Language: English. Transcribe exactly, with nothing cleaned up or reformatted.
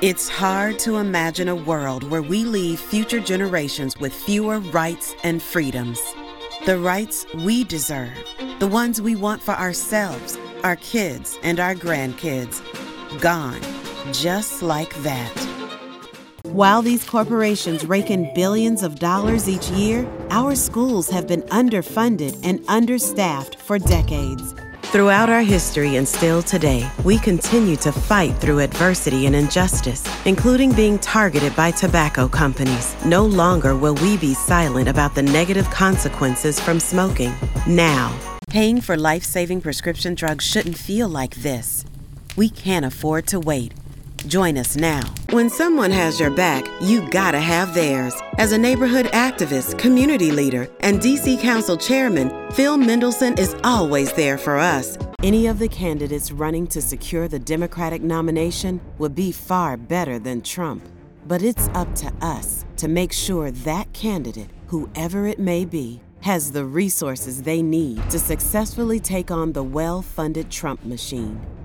It's hard to imagine a world where we leave future generations with fewer rights and freedoms. The rights we deserve, the ones we want for ourselves, our kids, and our grandkids, gone just like that. While these corporations rake in billions of dollars each year, our schools have been underfunded and understaffed for decades. Throughout our history and still today, we continue to fight through adversity and injustice, including being targeted by tobacco companies. No longer will we be silent about the negative consequences from smoking. Now, paying for life-saving prescription drugs shouldn't feel like this. We can't afford to wait. Join us now. When someone has your back, you gotta have theirs. As a neighborhood activist, community leader, and D C Council chairman, Phil Mendelson is always there for us. Any of the candidates running to secure the Democratic nomination would be far better than Trump. But it's up to us to make sure that candidate, whoever it may be, has the resources they need to successfully take on the well-funded Trump machine.